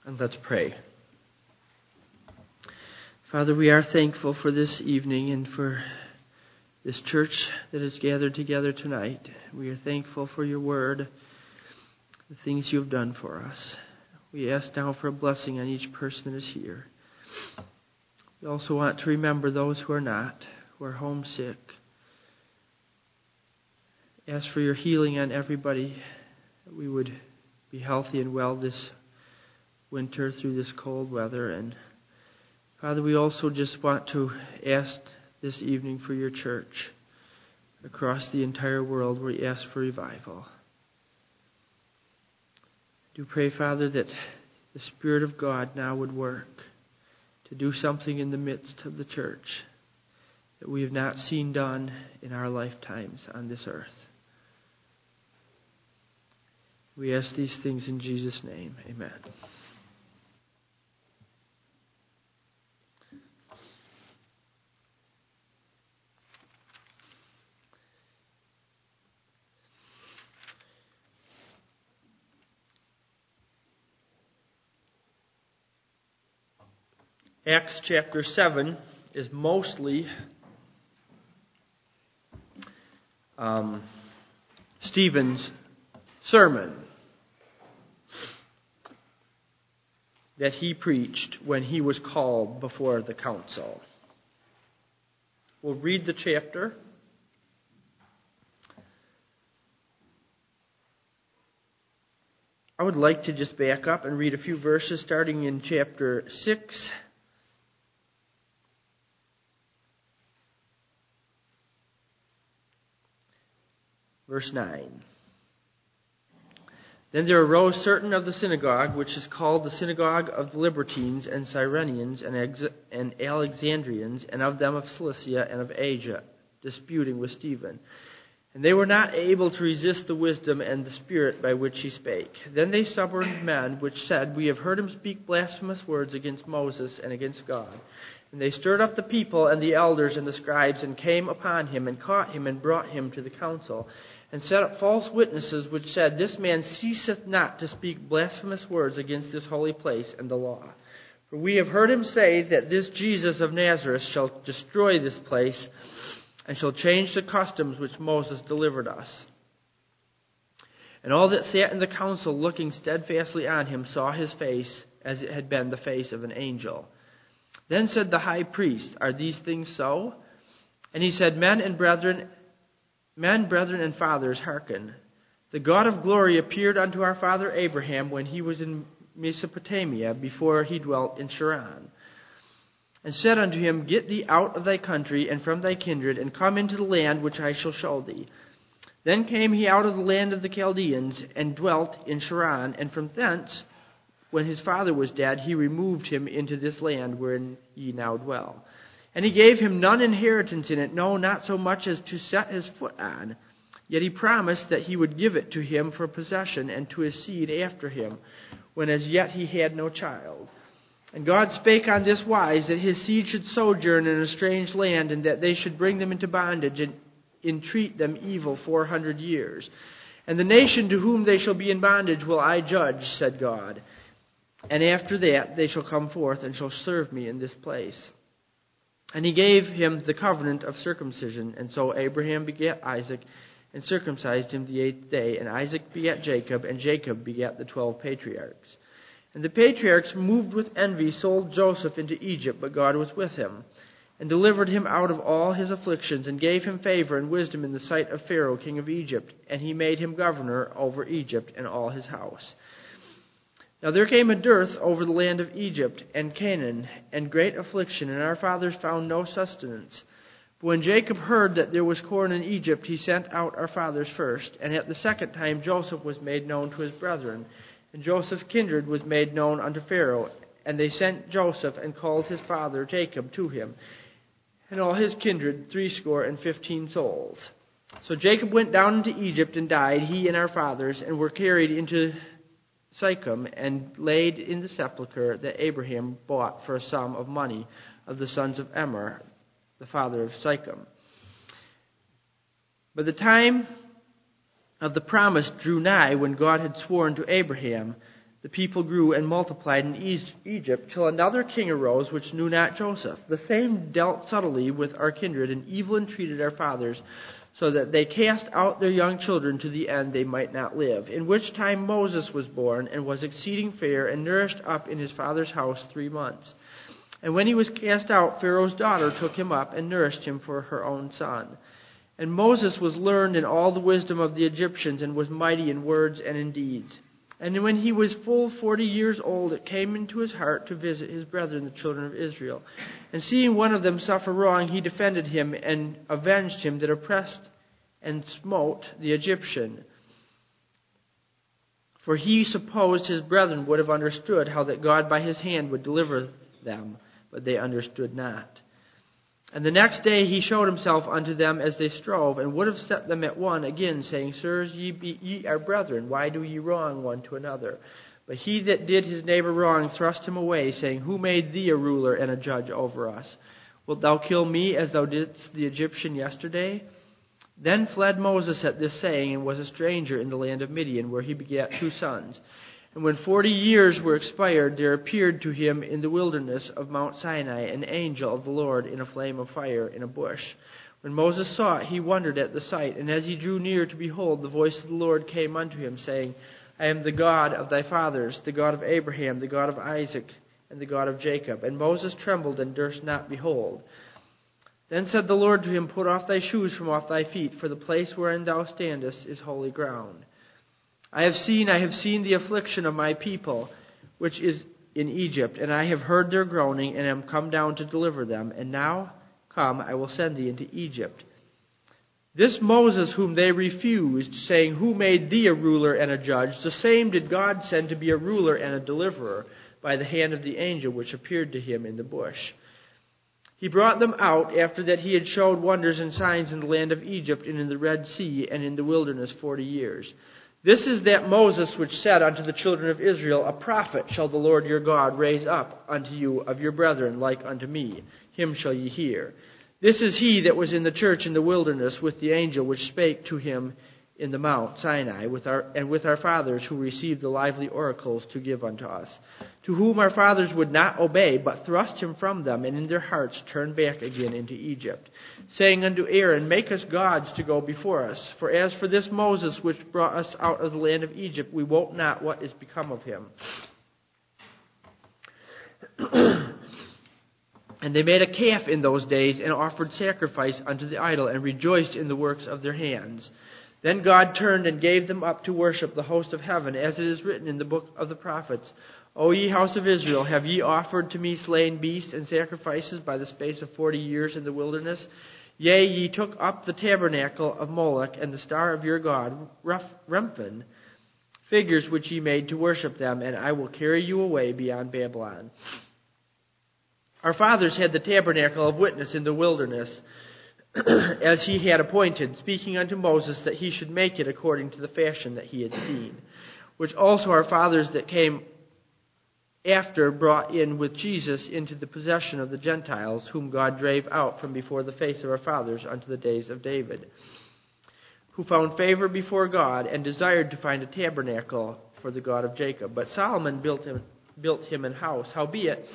And let's pray. Father, we are thankful for this evening and for this church that is gathered together tonight. We are thankful for your word, the things you have done for us. We ask now for a blessing on each person that is here. We also want to remember those who are not, who are homesick. Ask for your healing on everybody, that we would be healthy and well this winter through this cold weather. And Father, we also just want to ask this evening for your church across the entire world. We ask for revival. I do pray, Father, that the Spirit of God now would work to do something in the midst of the church that we have not seen done in our lifetimes on this earth. We ask these things in Jesus' name. Amen. Acts chapter 7 is mostly Stephen's sermon that he preached when he was called before the council. We'll read the chapter. I would like to just back up and read a few verses starting in chapter 6. Verse 9. Then there arose certain of the synagogue, which is called the synagogue of the Libertines and Cyrenians and Alexandrians, and of them of Cilicia and of Asia, disputing with Stephen. And they were not able to resist the wisdom and the spirit by which he spake. Then they suborned men, which said, We have heard him speak blasphemous words against Moses and against God. And they stirred up the people and the elders and the scribes, and came upon him, and caught him, and brought him to the council, and set up false witnesses, which said, This man ceaseth not to speak blasphemous words against this holy place and the law. For we have heard him say that this Jesus of Nazareth shall destroy this place, and shall change the customs which Moses delivered us. And all that sat in the council, looking steadfastly on him, saw his face as it had been the face of an angel. Then said the high priest, Are these things so? And he said, Men, brethren, and fathers, hearken. The God of glory appeared unto our father Abraham when he was in Mesopotamia, before he dwelt in Charan, and said unto him, Get thee out of thy country and from thy kindred, and come into the land which I shall show thee. Then came he out of the land of the Chaldeans, and dwelt in Charan, and from thence, when his father was dead, he removed him into this land wherein ye now dwell. And he gave him none inheritance in it, no, not so much as to set his foot on. Yet he promised that he would give it to him for possession, and to his seed after him, when as yet he had no child. And God spake on this wise, that his seed should sojourn in a strange land, and that they should bring them into bondage, and entreat them evil 400 years. And the nation to whom they shall be in bondage will I judge, said God. And after that they shall come forth, and shall serve me in this place. And he gave him the covenant of circumcision. And so Abraham begat Isaac, and circumcised him the 8th day. And Isaac begat Jacob, and Jacob begat the 12 patriarchs. And the patriarchs, moved with envy, sold Joseph into Egypt, but God was with him, and delivered him out of all his afflictions, and gave him favor and wisdom in the sight of Pharaoh king of Egypt. And he made him governor over Egypt and all his house. Now there came a dearth over the land of Egypt and Canaan, and great affliction, and our fathers found no sustenance. But when Jacob heard that there was corn in Egypt, he sent out our fathers first. And at the second time Joseph was made known to his brethren, and Joseph's kindred was made known unto Pharaoh. And they sent Joseph, and called his father Jacob to him, and all his kindred 75 souls. So Jacob went down into Egypt, and died, he and our fathers, and were carried into Sychem, and laid in the sepulchre that Abraham bought for a sum of money of the sons of Emor, the father of Sychem. But the time of the promise drew nigh, when God had sworn to Abraham. the people grew and multiplied in Egypt, till another king arose which knew not Joseph. The same dealt subtly with our kindred, and evil entreated our fathers, so that they cast out their young children to the end they might not live. In which time Moses was born, and was exceeding fair, and nourished up in his father's house 3 months. And when he was cast out, Pharaoh's daughter took him up, and nourished him for her own son. And Moses was learned in all the wisdom of the Egyptians, and was mighty in words and in deeds. And when he was full 40 years old, it came into his heart to visit his brethren, the children of Israel. And seeing one of them suffer wrong, he defended him and avenged him that oppressed and smote the Egyptian. For he supposed his brethren would have understood how that God by his hand would deliver them, but they understood not. And the next day he showed himself unto them as they strove, and would have set them at one again, saying, Sirs, ye are brethren, why do ye wrong one to another? But he that did his neighbor wrong thrust him away, saying, Who made thee a ruler and a judge over us? Wilt thou kill me as thou didst the Egyptian yesterday? Then fled Moses at this saying, and was a stranger in the land of Midian, where he begat 2 sons. And when 40 years were expired, there appeared to him in the wilderness of Mount Sinai an angel of the Lord in a flame of fire in a bush. When Moses saw it, he wondered at the sight. And as he drew near to behold, the voice of the Lord came unto him, saying, I am the God of thy fathers, the God of Abraham, the God of Isaac, and the God of Jacob. And Moses trembled and durst not behold. Then said the Lord to him, Put off thy shoes from off thy feet, for the place wherein thou standest is holy ground. I have seen the affliction of my people, which is in Egypt, and I have heard their groaning, and am come down to deliver them. And now, come, I will send thee into Egypt. This Moses whom they refused, saying, Who made thee a ruler and a judge? The same did God send to be a ruler and a deliverer by the hand of the angel which appeared to him in the bush. He brought them out after that he had showed wonders and signs in the land of Egypt and in the Red Sea and in the wilderness 40 years. This is that Moses which said unto the children of Israel, A prophet shall the Lord your God raise up unto you of your brethren like unto me. Him shall ye hear. This is he that was in the church in the wilderness with the angel which spake to him in the Mount Sinai with our fathers who received the lively oracles to give unto us, to whom our fathers would not obey, but thrust him from them, and in their hearts turned back again into Egypt, saying unto Aaron, Make us gods to go before us. For as for this Moses which brought us out of the land of Egypt, we wot not what is become of him. And they made a calf in those days, and offered sacrifice unto the idol, and rejoiced in the works of their hands. Then God turned and gave them up to worship the host of heaven, as it is written in the book of the prophets, O ye house of Israel, have ye offered to me slain beasts and sacrifices by the space of 40 years in the wilderness? Yea, ye took up the tabernacle of Moloch and the star of your god, Remphan, figures which ye made to worship them, and I will carry you away beyond Babylon. Our fathers had the tabernacle of witness in the wilderness, as he had appointed, speaking unto Moses that he should make it according to the fashion that he had seen, which also our fathers that came after brought in with Jesus into the possession of the Gentiles, whom God drave out from before the face of our fathers unto the days of David, who found favor before God and desired to find a tabernacle for the God of Jacob. But Solomon built him an house. Howbeit,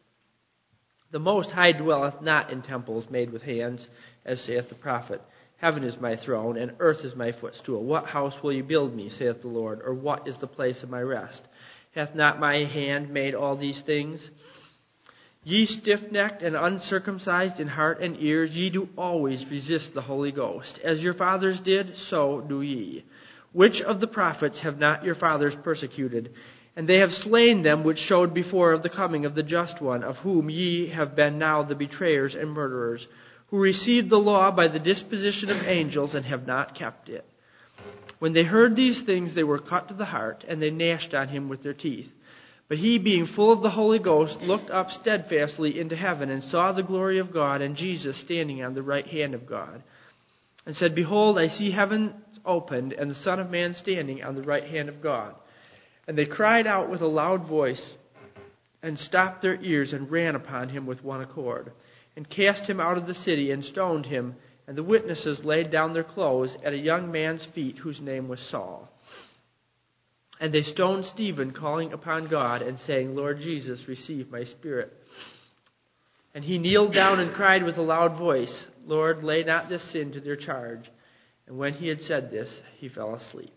the Most High dwelleth not in temples made with hands, as saith the prophet. Heaven is my throne, and earth is my footstool. What house will ye build me, saith the Lord, or what is the place of my rest? Hath not my hand made all these things? Ye stiff-necked and uncircumcised in heart and ears, ye do always resist the Holy Ghost. As your fathers did, so do ye. Which of the prophets have not your fathers persecuted? And they have slain them which showed before of the coming of the Just One, of whom ye have been now the betrayers and murderers, who received the law by the disposition of angels and have not kept it. When they heard these things, they were cut to the heart, and they gnashed on him with their teeth. But he, being full of the Holy Ghost, looked up steadfastly into heaven, and saw the glory of God, and Jesus standing on the right hand of God, and said, Behold, I see heaven opened, and the Son of Man standing on the right hand of God. And they cried out with a loud voice, and stopped their ears, and ran upon him with one accord, and cast him out of the city, and stoned him. And the witnesses laid down their clothes at a young man's feet, whose name was Saul. And they stoned Stephen, calling upon God and saying, Lord Jesus, receive my spirit. And he kneeled down and cried with a loud voice, Lord, lay not this sin to their charge. And when he had said this, he fell asleep.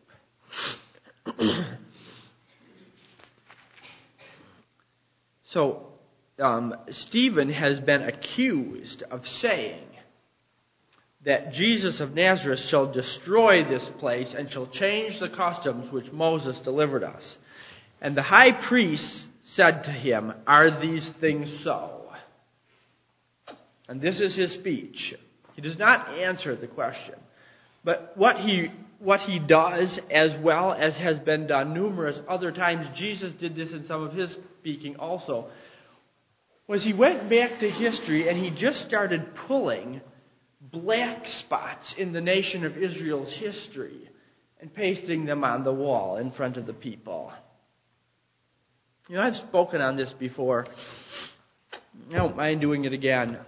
So, Stephen has been accused of saying that Jesus of Nazareth shall destroy this place and shall change the customs which Moses delivered us. And the high priest said to him, are these things so? And this is his speech. He does not answer the question. But what he does, as well as has been done numerous other times, Jesus did this in some of his speaking also, was he went back to history and he just started pulling black spots in the nation of Israel's history and pasting them on the wall in front of the people. You know, I've spoken on this before. I don't mind doing it again.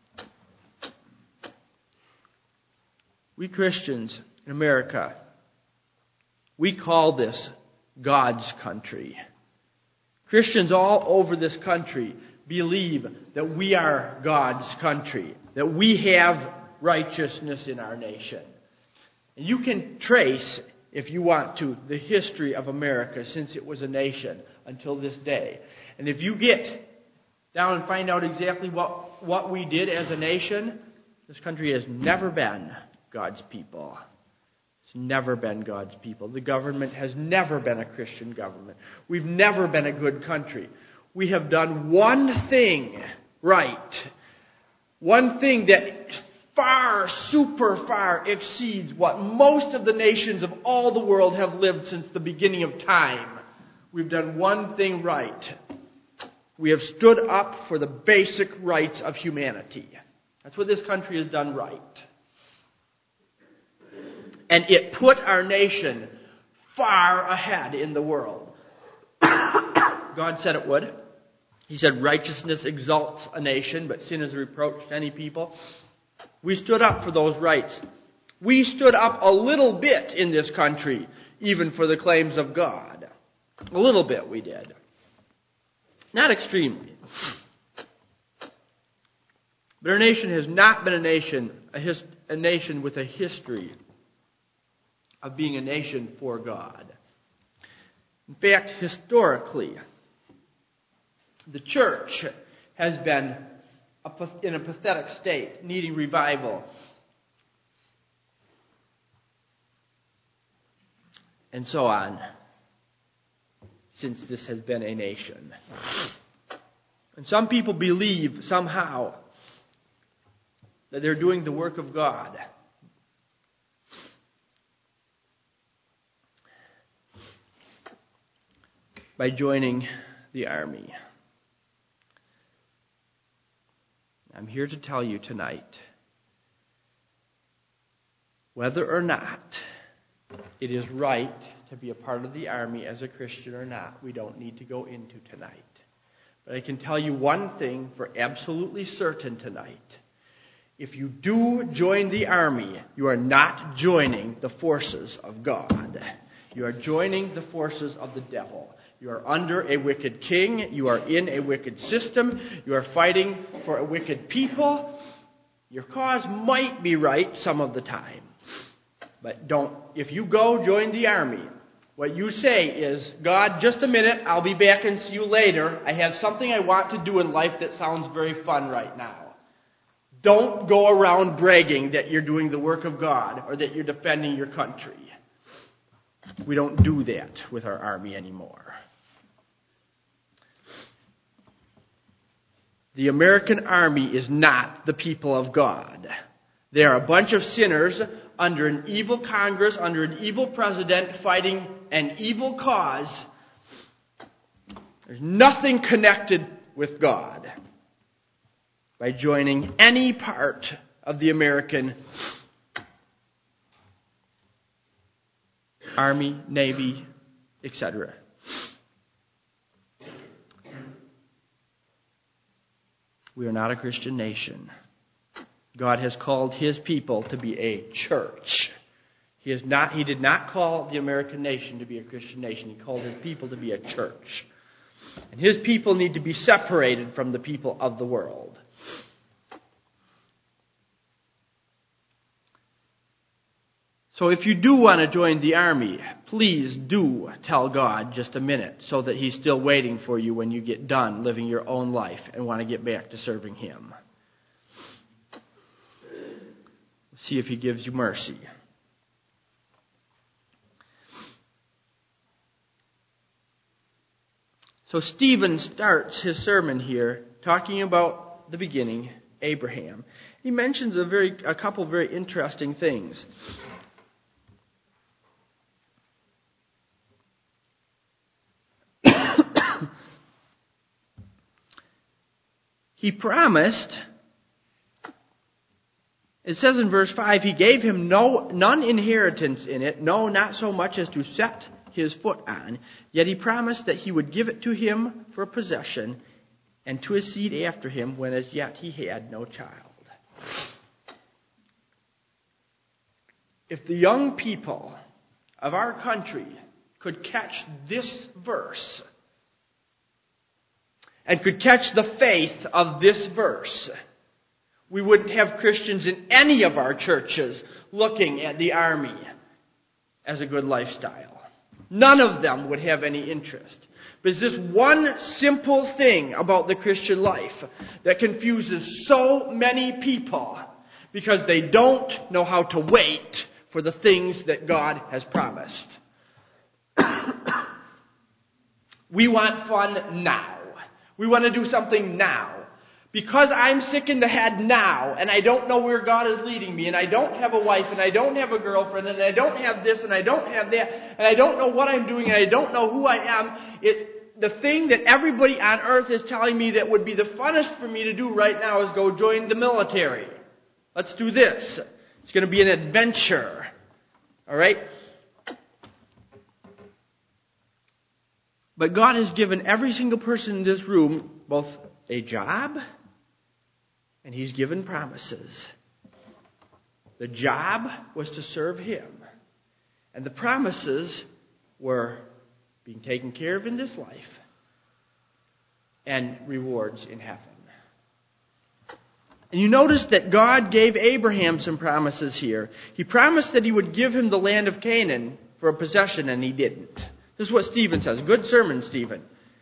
We Christians in America, we call this God's country. Christians all over this country believe that we are God's country, that we have righteousness in our nation. And you can trace, if you want to, the history of America since it was a nation until this day. And if you get down and find out exactly what we did as a nation, this country has never been God's people. It's never been God's people. The government has never been a Christian government. We've never been a good country. We have done one thing right. One thing that super far exceeds what most of the nations of all the world have lived since the beginning of time. We've done one thing right. We have stood up for the basic rights of humanity. That's what this country has done right. And it put our nation far ahead in the world. God said it would. He said righteousness exalts a nation, but sin is a reproach to any people. We stood up for those rights. We stood up a little bit in this country, even for the claims of God. A little bit we did. Not extremely. But our nation has not been a nation with a history of being a nation for God. In fact, historically, the church has been in a pathetic state, needing revival. And so on, since this has been a nation. And some people believe somehow that they're doing the work of God. By joining the army. I'm here to tell you tonight, whether or not it is right to be a part of the army as a Christian or not, we don't need to go into tonight. But I can tell you one thing for absolutely certain tonight. If you do join the army, you are not joining the forces of God. You are joining the forces of the devil. You are under a wicked king. You are in a wicked system. You are fighting for a wicked people. Your cause might be right some of the time. But if you go join the army, what you say is, God, just a minute, I'll be back and see you later. I have something I want to do in life that sounds very fun right now. Don't go around bragging that you're doing the work of God or that you're defending your country. We don't do that with our army anymore. The American army is not the people of God. They are a bunch of sinners under an evil Congress, under an evil president, fighting an evil cause. There's nothing connected with God by joining any part of the American Army, Navy, etc. We are not a Christian nation. God has called His people to be a church. He did not call the American nation to be a Christian nation. He called his people to be a church. And his people need to be separated from the people of the world. So if you do want to join the army, please do tell God just a minute so that He's still waiting for you when you get done living your own life and want to get back to serving Him. See if He gives you mercy. So Stephen starts his sermon here talking about the beginning, Abraham. He mentions a couple very interesting things. He promised, it says in verse 5, he gave him none inheritance in it, no, not so much as to set his foot on. Yet he promised that he would give it to him for a possession, and to his seed after him, when as yet he had no child. If the young people of our country could catch this verse, and could catch the faith of this verse, we wouldn't have Christians in any of our churches looking at the army as a good lifestyle. None of them would have any interest. But it's this one simple thing about the Christian life that confuses so many people because they don't know how to wait for the things that God has promised. We want fun now. We want to do something now. Because I'm sick in the head now, and I don't know where God is leading me, and I don't have a wife, and I don't have a girlfriend, and I don't have this, and I don't have that, and I don't know what I'm doing, and I don't know who I am, the thing that everybody on earth is telling me that would be the funnest for me to do right now is go join the military. Let's do this. It's going to be an adventure. All right? But God has given every single person in this room both a job and He's given promises. The job was to serve Him. And the promises were being taken care of in this life and rewards in heaven. And you notice that God gave Abraham some promises here. He promised that He would give him the land of Canaan for a possession, and He didn't. This is what Stephen says. Good sermon, Stephen.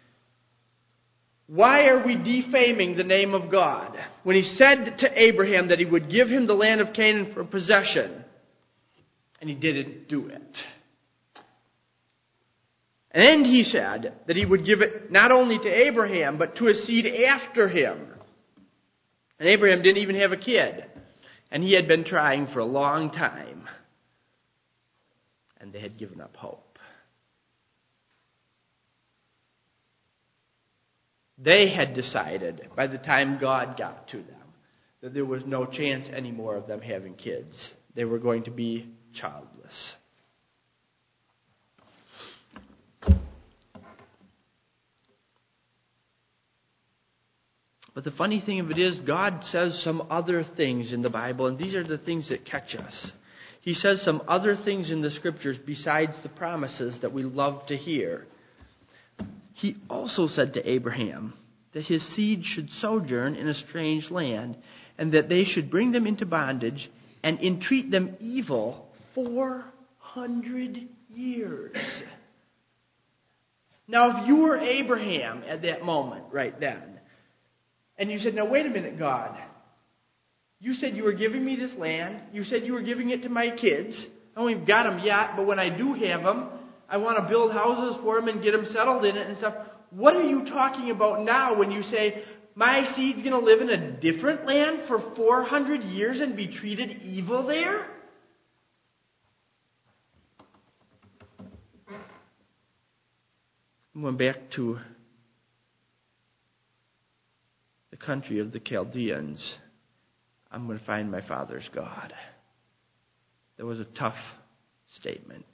Why are we defaming the name of God? When He said to Abraham that He would give him the land of Canaan for possession, and He didn't do it. And He said that He would give it not only to Abraham, but to his seed after him. And Abraham didn't even have a kid. And he had been trying for a long time. And they had given up hope. They had decided, by the time God got to them, that there was no chance anymore of them having kids. They were going to be childless. But the funny thing of it is, God says some other things in the Bible, and these are the things that catch us. He says some other things in the Scriptures besides the promises that we love to hear. He also said to Abraham that his seed should sojourn in a strange land, and that they should bring them into bondage and entreat them evil 400 years. Now, if you were Abraham at that moment, right then, and you said, now wait a minute, God. You said you were giving me this land. You said you were giving it to my kids. I don't even got them yet, but when I do have them, I want to build houses for them and get them settled in it and stuff. What are you talking about now when you say, my seed's going to live in a different land for 400 years and be treated evil there? I went back to the country of the Chaldeans. I'm going to find my father's God. That was a tough statement.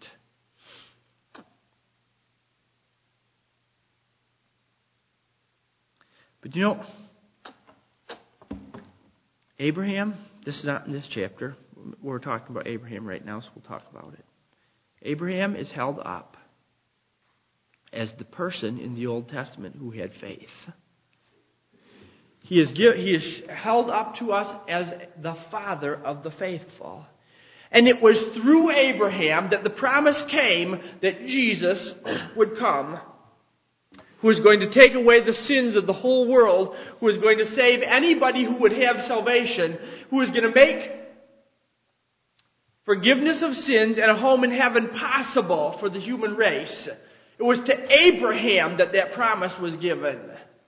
But you know, Abraham, this is not in this chapter. we're talking about Abraham right now, so we'll talk about it. Abraham is held up as the person in the Old Testament who had faith. He is held up to us as the father of the faithful. And it was through Abraham that the promise came that Jesus would come, who is going to take away the sins of the whole world, who is going to save anybody who would have salvation, who is going to make forgiveness of sins and a home in heaven possible for the human race. It was to Abraham that promise was given.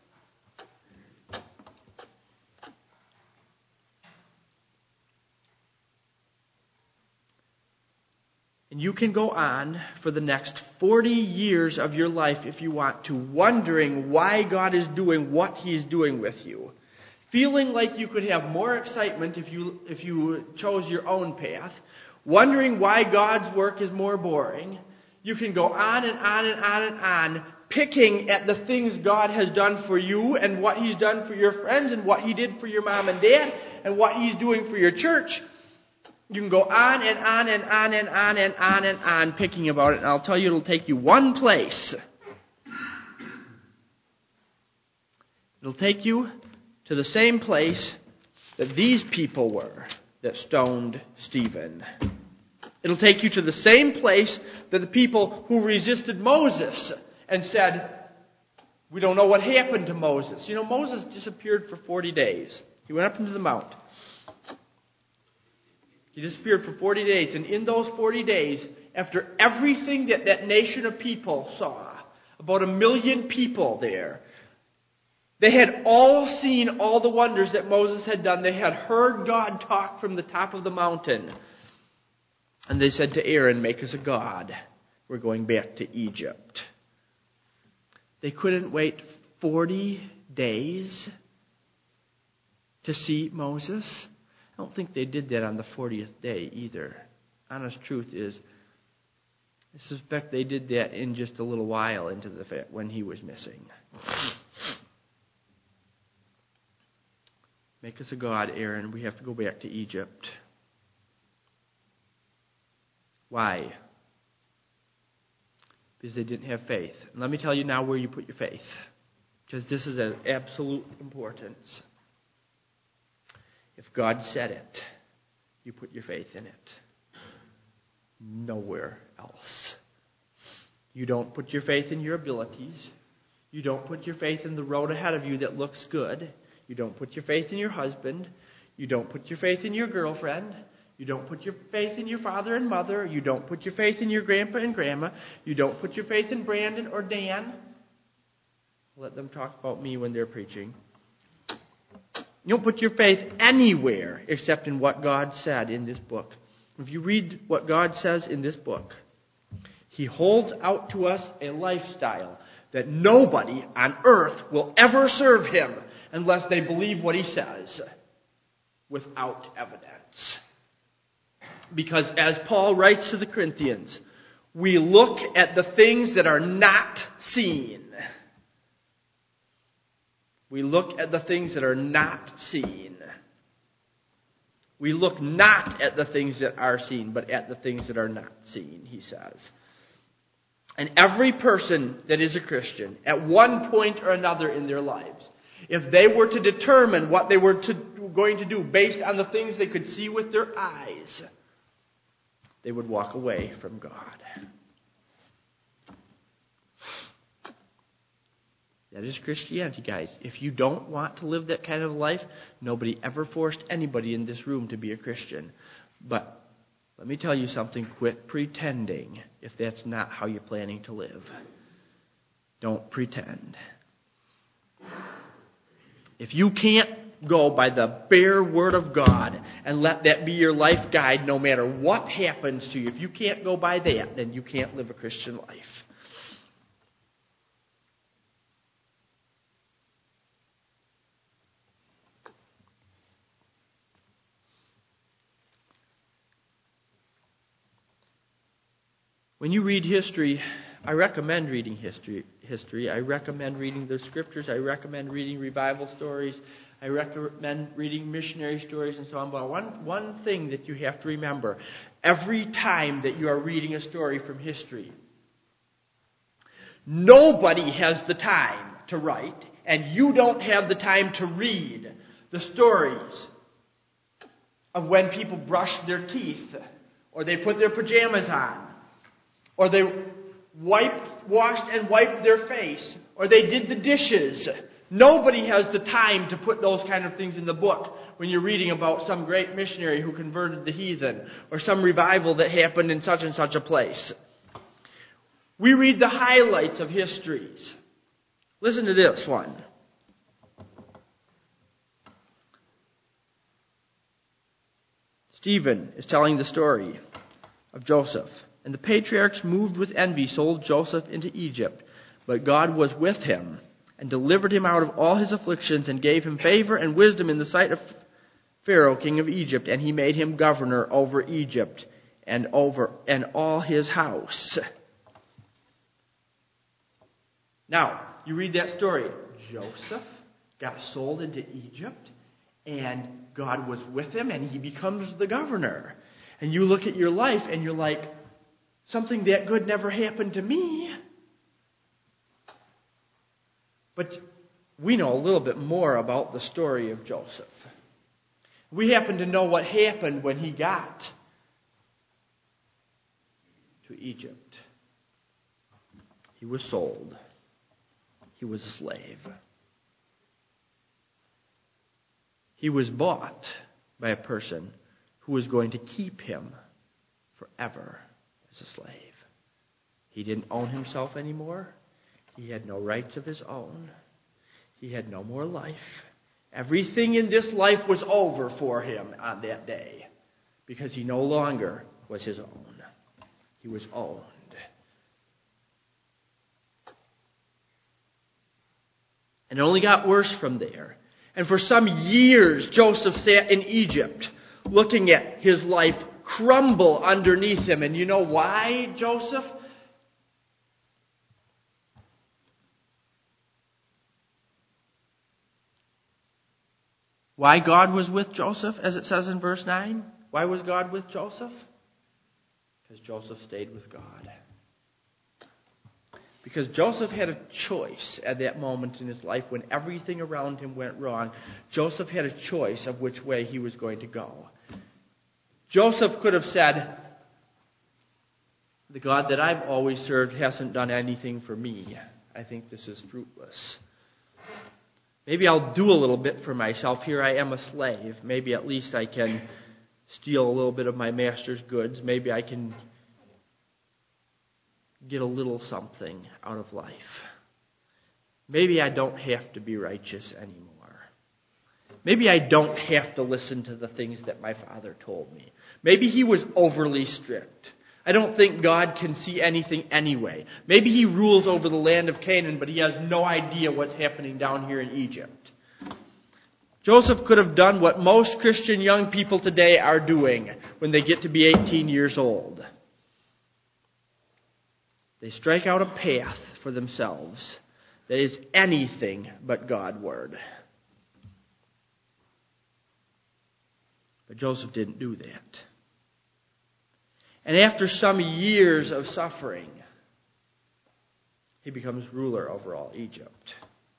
And you can go on for the next 40 years of your life, if you want to, wondering why God is doing what He's doing with you. Feeling like you could have more excitement if you chose your own path. Wondering why God's work is more boring. You can go on and on and on and on, picking at the things God has done for you and what He's done for your friends and what He did for your mom and dad and what He's doing for your church. You can go on and on and on and on and on and on picking about it. And I'll tell you, it'll take you one place. It'll take you to the same place that these people were that stoned Stephen. It'll take you to the same place that the people who resisted Moses and said, we don't know what happened to Moses. You know, Moses disappeared for 40 days. He went up into the mount. He disappeared for 40 days. And in those 40 days, after everything that nation of people saw, about 1 million people there, they had all seen all the wonders that Moses had done. They had heard God talk from the top of the mountain. And they said to Aaron, make us a god. We're going back to Egypt. They couldn't wait 40 days to see Moses. I don't think they did that on the 40th day either. Honest truth is, I suspect they did that in just a little while into the fact when he was missing. Make us a god, Aaron. We have to go back to Egypt. Why? Because they didn't have faith. And let me tell you now where you put your faith. Because this is of absolute importance. If God said it, you put your faith in it. Nowhere else. You don't put your faith in your abilities. You don't put your faith in the road ahead of you that looks good. You don't put your faith in your husband. You don't put your faith in your girlfriend. You don't put your faith in your father and mother. You don't put your faith in your grandpa and grandma. You don't put your faith in Brandon or Dan. Let them talk about me when they're preaching. You don't put your faith anywhere except in what God said in this book. If you read what God says in this book, He holds out to us a lifestyle that nobody on earth will ever serve Him unless they believe what He says without evidence. Because as Paul writes to the Corinthians, we look at the things that are not seen. We look at the things that are not seen. We look not at the things that are seen, but at the things that are not seen, he says. And every person that is a Christian, at one point or another in their lives, if they were to determine what they were going to do based on the things they could see with their eyes, they would walk away from God. That is Christianity, guys. If you don't want to live that kind of life, nobody ever forced anybody in this room to be a Christian. But let me tell you something. Quit pretending if that's not how you're planning to live. Don't pretend. If you can't go by the bare word of God and let that be your life guide no matter what happens to you, if you can't go by that, then you can't live a Christian life. When you read history, I recommend reading history. I recommend reading the scriptures. I recommend reading revival stories. I recommend reading missionary stories and so on. But one thing that you have to remember, every time that you are reading a story from history, nobody has the time to write, and you don't have the time to read the stories of when people brushed their teeth, or they put their pajamas on, or they washed and wiped their face, or they did the dishes. Nobody has the time to put those kind of things in the book when you're reading about some great missionary who converted the heathen, or some revival that happened in such and such a place. We read the highlights of histories. Listen to this one. Stephen is telling the story of Joseph. And the patriarchs, moved with envy, sold Joseph into Egypt. But God was with him and delivered him out of all his afflictions and gave him favor and wisdom in the sight of Pharaoh, king of Egypt. And he made him governor over Egypt and all his house. Now, you read that story. Joseph got sold into Egypt, and God was with him, and he becomes the governor. And you look at your life, and you're like, something that good never happened to me. But we know a little bit more about the story of Joseph. We happen to know what happened when he got to Egypt. He was sold. He was a slave. He was bought by a person who was going to keep him forever as a slave. He didn't own himself anymore. He had no rights of his own. He had no more life. Everything in this life was over for him on that day because he no longer was his own. He was owned. And it only got worse from there. And for some years, Joseph sat in Egypt looking at his life crumble underneath him. And you know why, Joseph? Why God was with Joseph, as it says in verse 9? Why was God with Joseph? Because Joseph stayed with God. Because Joseph had a choice at that moment in his life when everything around him went wrong. Joseph had a choice of which way he was going to go. Joseph could have said, the God that I've always served hasn't done anything for me. I think this is fruitless. Maybe I'll do a little bit for myself. Here I am a slave. Maybe at least I can steal a little bit of my master's goods. Maybe I can get a little something out of life. Maybe I don't have to be righteous anymore. Maybe I don't have to listen to the things that my father told me. Maybe he was overly strict. I don't think God can see anything anyway. Maybe he rules over the land of Canaan, but he has no idea what's happening down here in Egypt. Joseph could have done what most Christian young people today are doing when they get to be 18 years old. They strike out a path for themselves that is anything but God's word. But Joseph didn't do that. And after some years of suffering, he becomes ruler over all Egypt.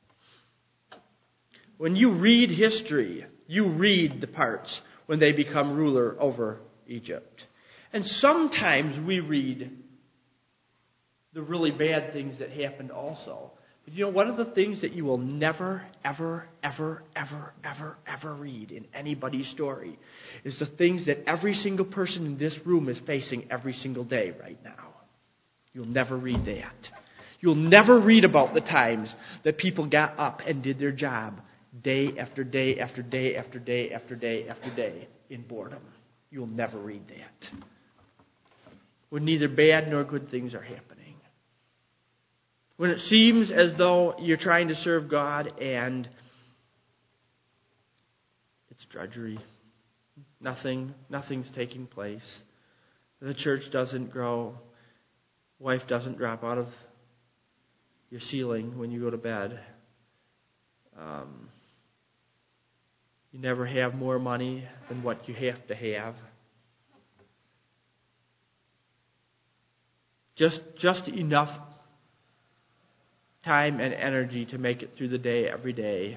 When you read history, you read the parts when they become ruler over Egypt. And sometimes we read the really bad things that happened also. But you know, one of the things that you will never, ever, ever, ever, ever, ever read in anybody's story is the things that every single person in this room is facing every single day right now. You'll never read that. You'll never read about the times that people got up and did their job day after day after day after day after day after day in boredom. You'll never read that. When neither bad nor good things are happening. When it seems as though you're trying to serve God and it's drudgery. Nothing's taking place. The church doesn't grow. wife doesn't drop out of your ceiling when you go to bed. You never have more money than what you have to have. Just enough time and energy to make it through the day every day.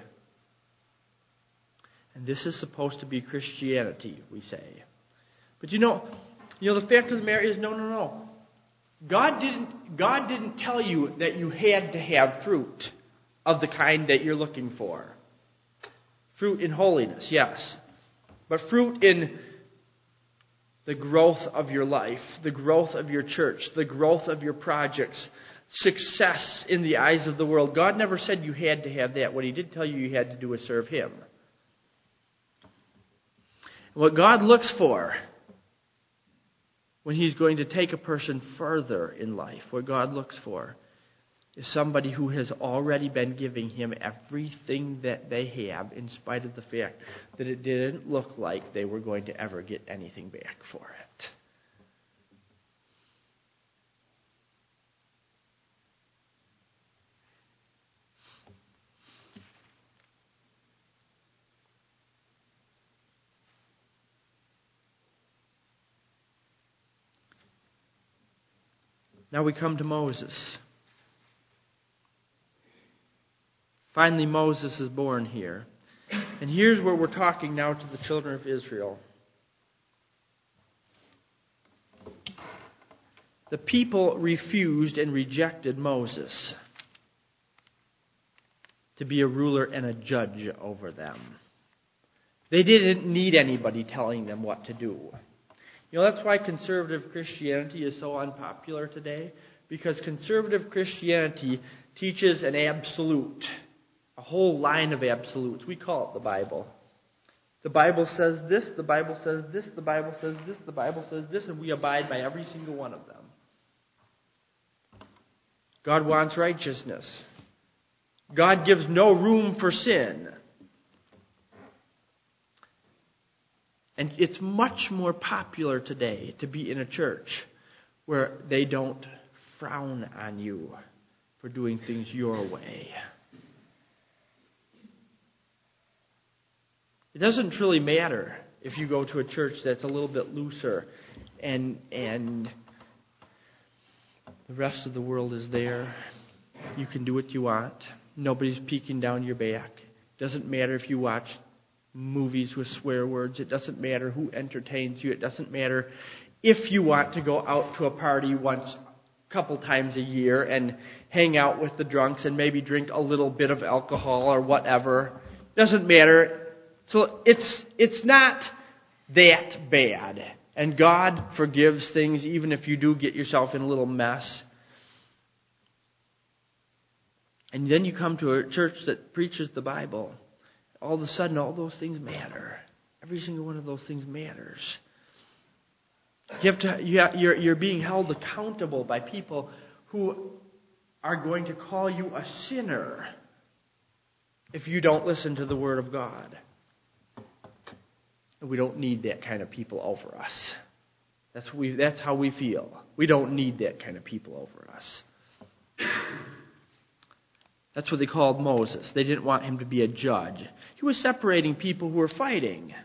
And this is supposed to be Christianity, we say. But you know, the fact of the matter is, no. God didn't tell you that you had to have fruit of the kind that you're looking for. Fruit in holiness, yes. But fruit in the growth of your life, the growth of your church, the growth of your projects, success in the eyes of the world. God never said you had to have that. What He did tell you had to do was serve Him. What God looks for when He's going to take a person further in life, what God looks for is somebody who has already been giving Him everything that they have, in spite of the fact that it didn't look like they were going to ever get anything back for it. Now we come to Moses. Finally, Moses is born here. And here's where we're talking now to the children of Israel. The people refused and rejected Moses to be a ruler and a judge over them. They didn't need anybody telling them what to do. That's why conservative Christianity is so unpopular today. Because conservative Christianity teaches an absolute. A whole line of absolutes. We call it the Bible. The Bible says this, the Bible says this, the Bible says this, the Bible says this, and we abide by every single one of them. God wants righteousness. God gives no room for sin. And it's much more popular today to be in a church where they don't frown on you for doing things your way. It doesn't really matter if you go to a church that's a little bit looser and the rest of the world is there. You can do what you want. Nobody's peeking down your back. It doesn't matter if you watch movies with swear words. It doesn't matter who entertains you. It doesn't matter if you want to go out to a party a couple times a year and hang out with the drunks and maybe drink a little bit of alcohol or whatever. It doesn't matter. So it's not that bad. And God forgives things even if you do get yourself in a little mess. And then you come to a church that preaches the Bible. All of a sudden, all those things matter. Every single one of those things matters. You're being held accountable by people who are going to call you a sinner if you don't listen to the Word of God. We don't need that kind of people over us. That's how we feel. We don't need that kind of people over us. That's what they called Moses. They didn't want him to be a judge. He was separating people who were fighting.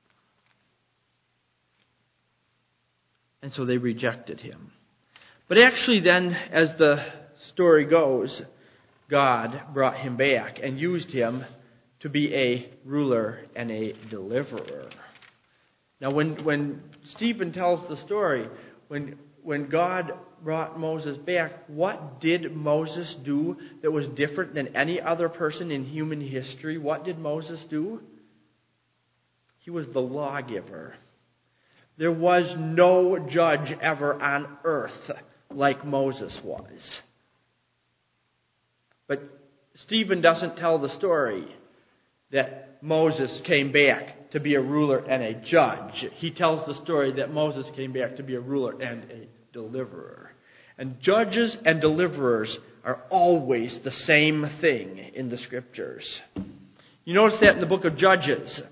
And so they rejected him. But actually then, as the story goes, God brought him back and used him to be a ruler and a deliverer. Now, when Stephen tells the story, when God brought Moses back, what did Moses do that was different than any other person in human history? What did Moses do? He was the lawgiver. There was no judge ever on earth like Moses was. But Stephen doesn't tell the story that Moses came back to be a ruler and a judge. He tells the story that Moses came back to be a ruler and a deliverer. And judges and deliverers are always the same thing in the Scriptures. You notice that in the book of Judges.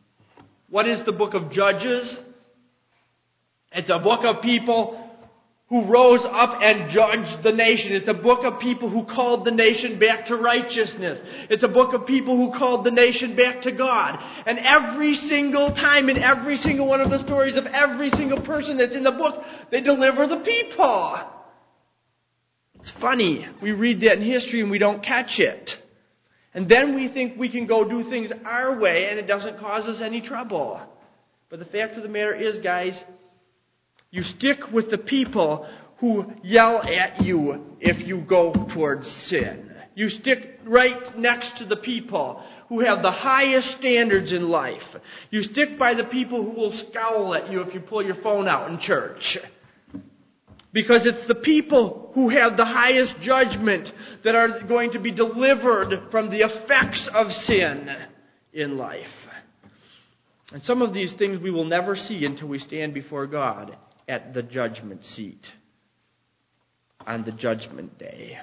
What is the book of Judges? It's a book of people who rose up and judged the nation. It's a book of people who called the nation back to righteousness. It's a book of people who called the nation back to God. And every single time in every single one of the stories of every single person that's in the book, they deliver the people. It's funny. We read that in history and we don't catch it. And then we think we can go do things our way and it doesn't cause us any trouble. But the fact of the matter is, guys, you stick with the people who yell at you if you go towards sin. You stick right next to the people who have the highest standards in life. You stick by the people who will scowl at you if you pull your phone out in church. Because it's the people who have the highest judgment that are going to be delivered from the effects of sin in life. And some of these things we will never see until we stand before God at the judgment seat on the judgment day.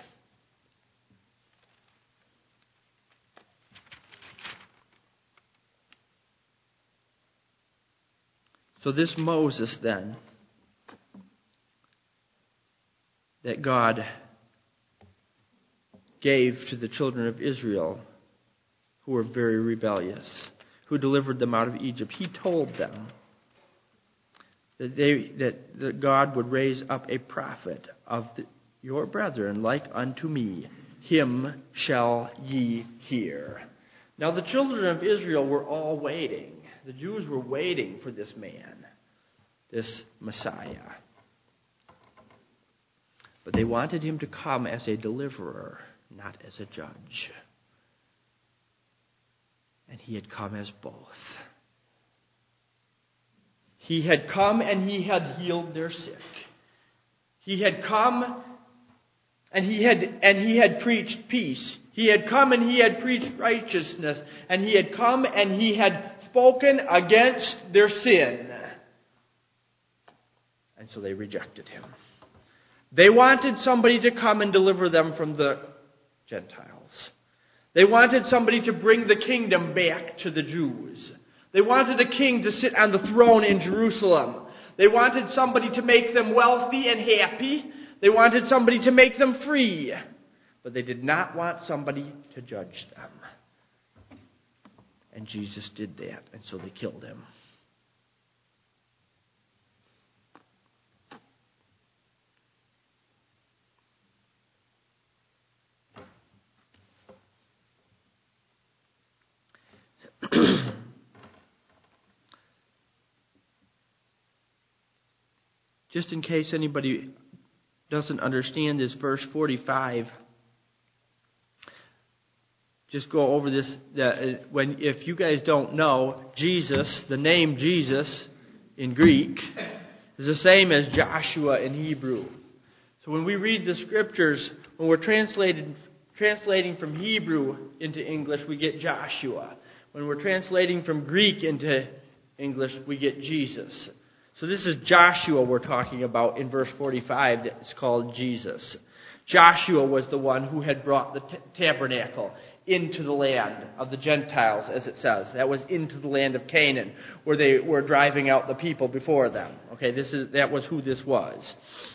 So this Moses then, that God gave to the children of Israel who were very rebellious, who delivered them out of Egypt, he told them that God would raise up a prophet of your brethren like unto me. Him shall ye hear. Now the children of Israel were all waiting. The Jews were waiting for this man, this Messiah. But they wanted him to come as a deliverer, not as a judge. And he had come as both. He had come and he had healed their sick. He had come and he had preached peace. He had come and he had preached righteousness. And he had come and he had spoken against their sin. And so they rejected him. They wanted somebody to come and deliver them from the Gentiles. They wanted somebody to bring the kingdom back to the Jews. They wanted a king to sit on the throne in Jerusalem. They wanted somebody to make them wealthy and happy. They wanted somebody to make them free. But they did not want somebody to judge them. And Jesus did that, and so they killed him. Just in case anybody doesn't understand this, verse 45, just go over this. If you guys don't know, Jesus, the name Jesus in Greek, is the same as Joshua in Hebrew. So when we read the scriptures, when we're translating from Hebrew into English, we get Joshua. When we're translating from Greek into English, we get Jesus. So this is Joshua we're talking about in verse 45 that's called Jesus. Joshua was the one who had brought the tabernacle into the land of the Gentiles, as it says. That was into the land of Canaan, where they were driving out the people before them. Okay, that was who this was.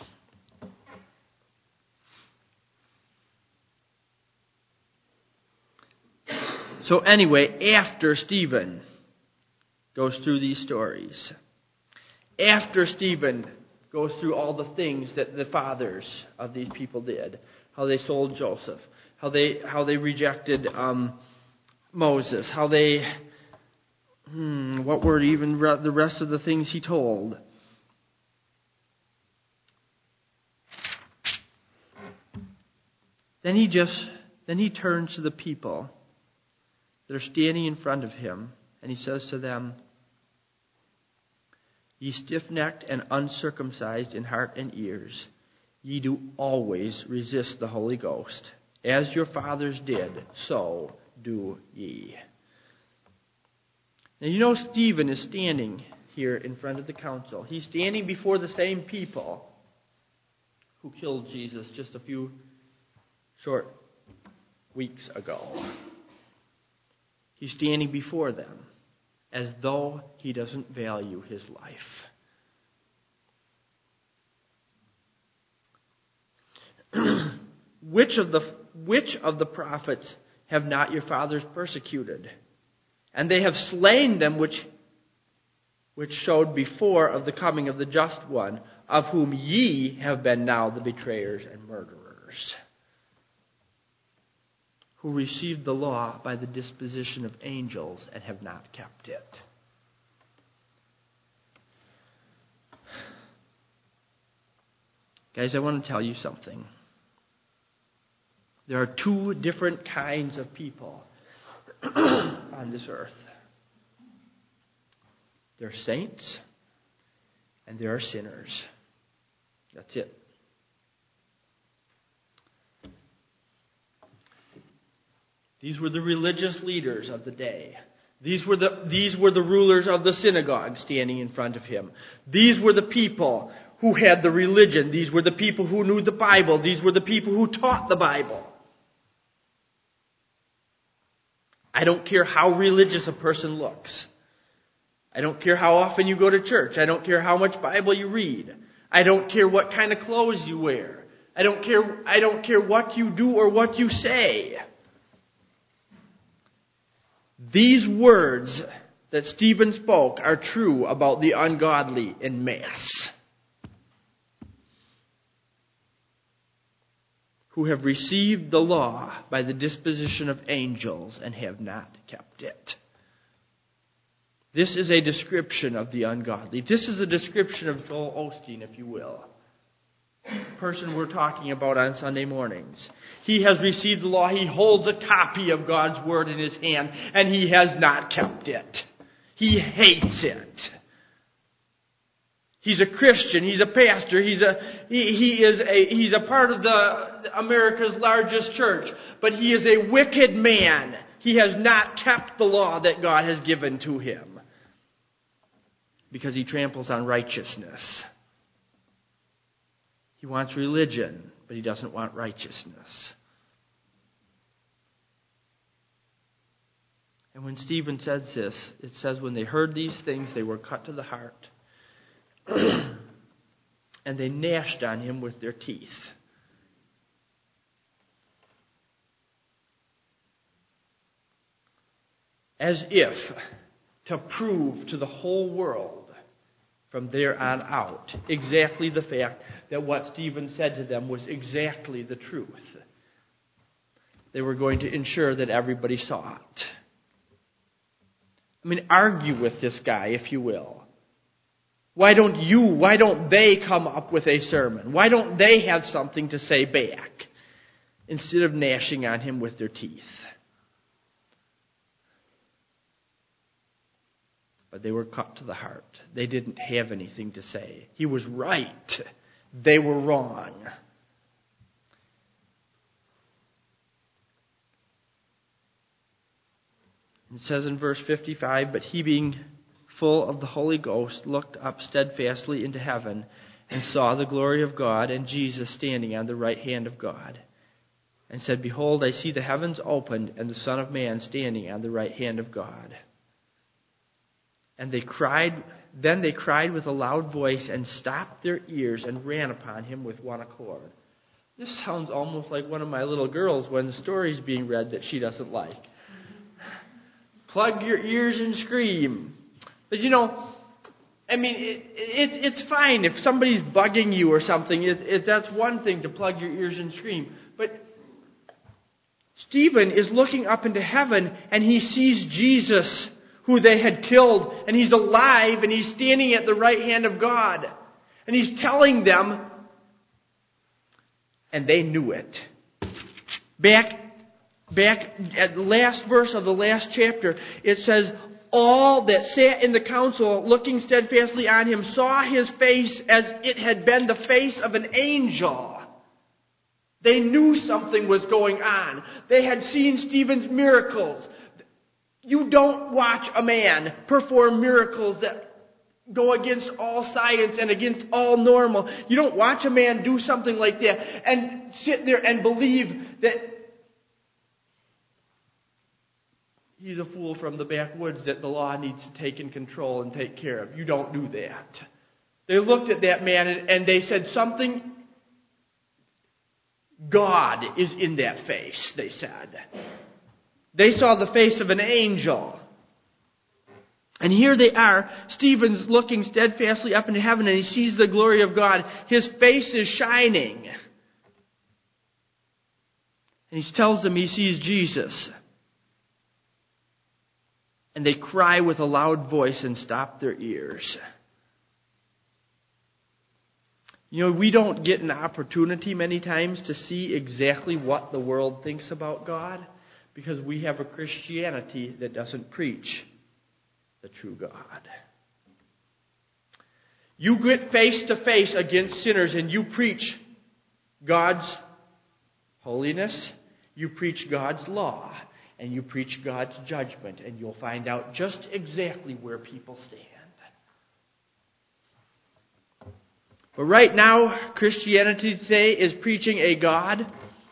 So anyway, after Stephen goes through these stories, after Stephen goes through all the things that the fathers of these people did, how they sold Joseph, how they rejected Moses, how they, what were even the rest of the things he told. Then he turns to the people that are standing in front of him, and he says to them, "Ye stiff-necked and uncircumcised in heart and ears, ye do always resist the Holy Ghost. As your fathers did, so do ye." Now you know Stephen is standing here in front of the council. He's standing before the same people who killed Jesus just a few short weeks ago. He's standing before them as though he doesn't value his life. which of the prophets have not your fathers persecuted? And they have slain them which showed before of the coming of the just one, of whom ye have been now the betrayers and murderers, who received the law by the disposition of angels and have not kept it. Guys, I want to tell you something. There are two different kinds of people on this earth. There are saints and there are sinners. That's it. These were the religious leaders of the day. These were the rulers of the synagogue standing in front of him. These were the people who had the religion. These were the people who knew the Bible. These were the people who taught the Bible. I don't care how religious a person looks. I don't care how often you go to church. I don't care how much Bible you read. I don't care what kind of clothes you wear. I don't care what you do or what you say. These words that Stephen spoke are true about the ungodly en masse, who have received the law by the disposition of angels and have not kept it. This is a description of the ungodly. This is a description of Joel Osteen, if you will. The person we're talking about on Sunday mornings. He has received the law. He holds a copy of God's word in his hand, and he has not kept it. He hates it. He's a Christian. He's a pastor. He's a part of America's largest church. But he is a wicked man. He has not kept the law that God has given to him, because he tramples on righteousness. He wants religion, but he doesn't want righteousness. And when Stephen says this, it says when they heard these things, they were cut to the heart. And they gnashed on him with their teeth. As if to prove to the whole world from there on out exactly the fact that what Stephen said to them was exactly the truth. They were going to ensure that everybody saw it. I mean, argue with this guy, if you will. Why don't they come up with a sermon? Why don't they have something to say back instead of gnashing on him with their teeth? But they were cut to the heart. They didn't have anything to say. He was right. They were wrong. It says in verse 55, but he being full of the Holy Ghost looked up steadfastly into heaven and saw the glory of God and Jesus standing on the right hand of God, and said, behold, I see the heavens opened and the Son of Man standing on the right hand of God. And then they cried with a loud voice and stopped their ears and ran upon him with one accord. This sounds almost like one of my little girls when the story's being read that she doesn't like. Plug your ears and scream. But it's fine if somebody's bugging you or something. That's one thing to plug your ears and scream. But Stephen is looking up into heaven and he sees Jesus, who they had killed, and he's alive and he's standing at the right hand of God. And he's telling them, and they knew it. Back at the last verse of the last chapter, it says, all that sat in the council, looking steadfastly on him, saw his face as it had been the face of an angel. They knew something was going on. They had seen Stephen's miracles. You don't watch a man perform miracles that go against all science and against all normal. You don't watch a man do something like that and sit there and believe that he's a fool from the backwoods that the law needs to take in control and take care of. You don't do that. They looked at that man and they said something. God is in that face, they said. They saw the face of an angel. And here they are. Stephen's looking steadfastly up into heaven and he sees the glory of God. His face is shining. And he tells them he sees Jesus. And they cry with a loud voice and stop their ears. You know, we don't get an opportunity many times to see exactly what the world thinks about God because we have a Christianity that doesn't preach the true God. You get face to face against sinners and you preach God's holiness, you preach God's law, and you preach God's judgment, and you'll find out just exactly where people stand. But right now, Christianity today is preaching a God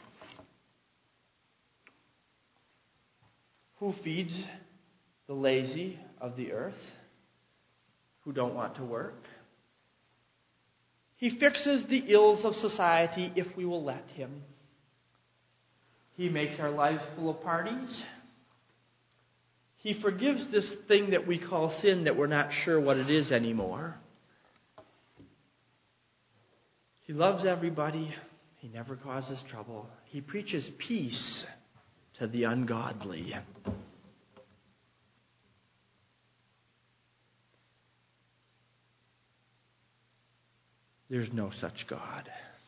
who feeds the lazy of the earth, who don't want to work. He fixes the ills of society if we will let him. He makes our lives full of parties. He forgives this thing that we call sin that we're not sure what it is anymore. He loves everybody. He never causes trouble. He preaches peace to the ungodly. There's no such God.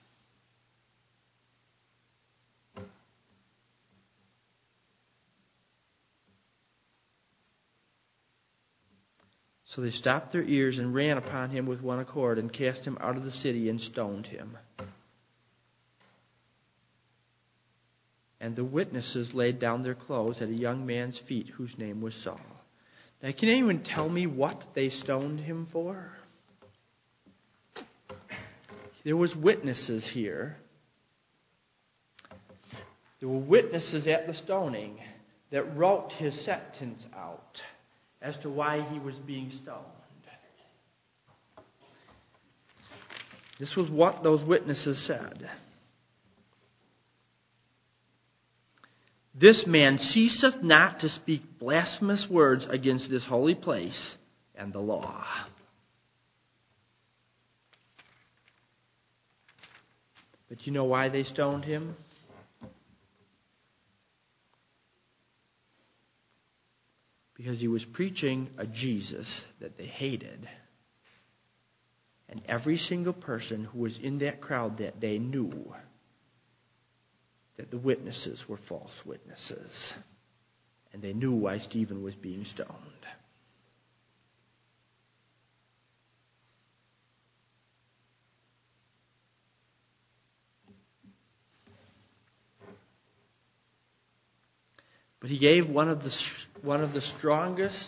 So they stopped their ears and ran upon him with one accord and cast him out of the city and stoned him. And the witnesses laid down their clothes at a young man's feet whose name was Saul. Now, can anyone tell me what they stoned him for? There was witnesses here. There were witnesses at the stoning that wrote his sentence out as to why he was being stoned. This was what those witnesses said. This man ceaseth not to speak blasphemous words against this holy place and the law. But you know why they stoned him? Because he was preaching a Jesus that they hated. And every single person who was in that crowd that day knew that the witnesses were false witnesses. And they knew why Stephen was being stoned. But he gave one of the strongest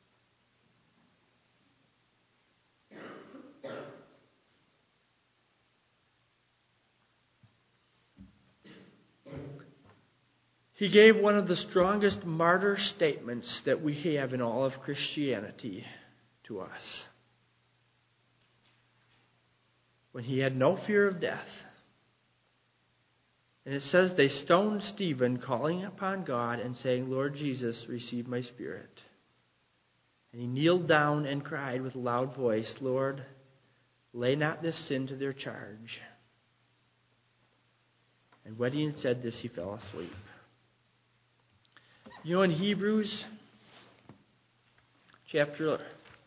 martyr statements that we have in all of Christianity to us. When he had no fear of death. And it says they stoned Stephen, calling upon God and saying, Lord Jesus, receive my spirit. And he kneeled down and cried with a loud voice, Lord, lay not this sin to their charge. And when he had said this, he fell asleep. You know, in Hebrews chapter,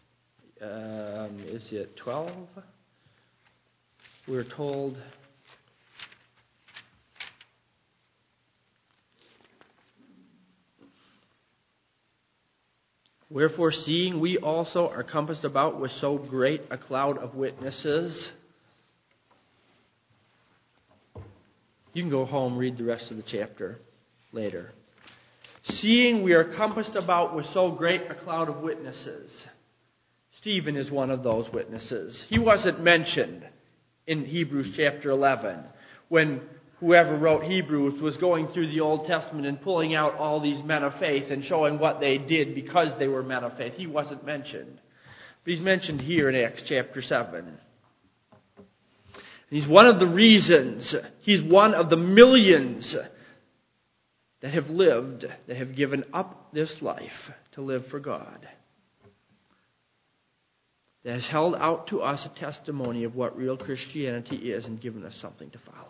is it 12? We're told, wherefore, seeing we also are compassed about with so great a cloud of witnesses. You can go home, read the rest of the chapter later. Seeing we are compassed about with so great a cloud of witnesses. Stephen is one of those witnesses. He wasn't mentioned in Hebrews chapter 11 when whoever wrote Hebrews was going through the Old Testament and pulling out all these men of faith and showing what they did because they were men of faith. He wasn't mentioned. But he's mentioned here in Acts chapter 7. He's one of the reasons, he's one of the millions that have lived, that have given up this life to live for God. That has held out to us a testimony of what real Christianity is and given us something to follow.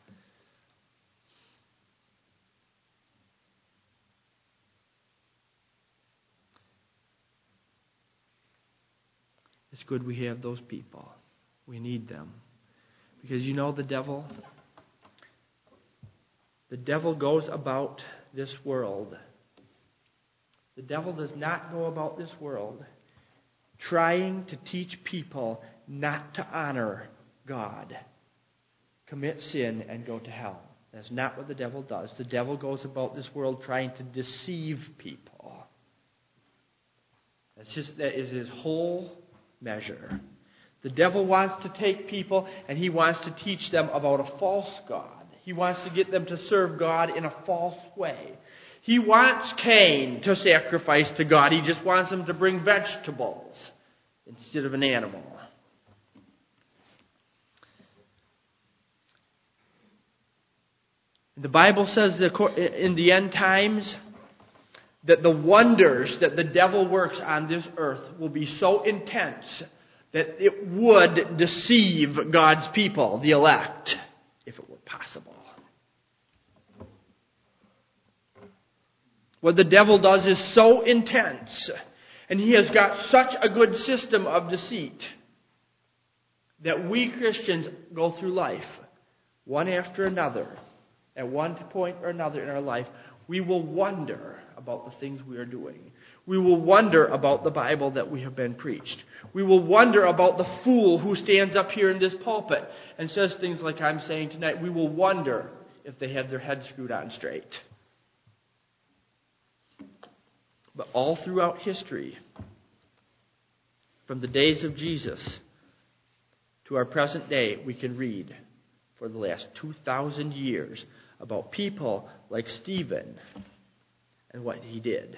It's good we have those people. We need them. Because you know the devil goes about this world. The devil does not go about this world trying to teach people not to honor God, commit sin, and go to hell. That's not what the devil does. The devil goes about this world trying to deceive people. That is his whole measure. The devil wants to take people and he wants to teach them about a false God. He wants to get them to serve God in a false way. He wants Cain to sacrifice to God. He just wants him to bring vegetables instead of an animal. The Bible says that in the end times that the wonders that the devil works on this earth will be so intense that it would deceive God's people, the elect, if it were possible. What the devil does is so intense, and he has got such a good system of deceit, that we Christians go through life, one after another, at one point or another in our life, we will wonder about the things we are doing. We will wonder about the Bible that we have been preached. We will wonder about the fool who stands up here in this pulpit and says things like I'm saying tonight. We will wonder if they had their head screwed on straight. But all throughout history, from the days of Jesus to our present day, we can read for the last 2,000 years about people like Stephen and what he did.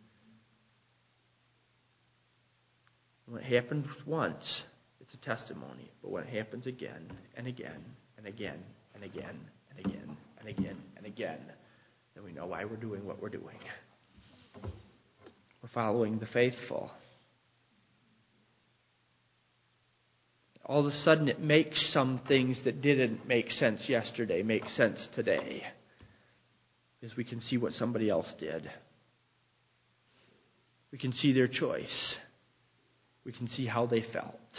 When it happens once, it's a testimony. But when it happens again and again and again and again and again and again and again, then we know why we're doing what we're doing. We're following the faithful. All of a sudden it makes some things that didn't make sense yesterday make sense today. Because we can see what somebody else did. We can see their choice. We can see how they felt.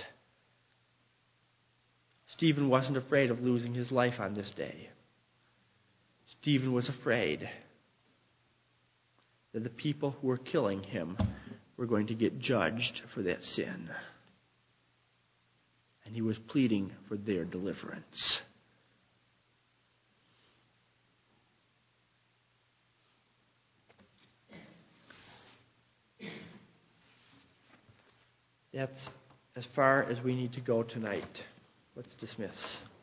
Stephen wasn't afraid of losing his life on this day. Stephen was afraid that the people who were killing him were going to get judged for that sin. And he was pleading for their deliverance. That's as far as we need to go tonight. Let's dismiss.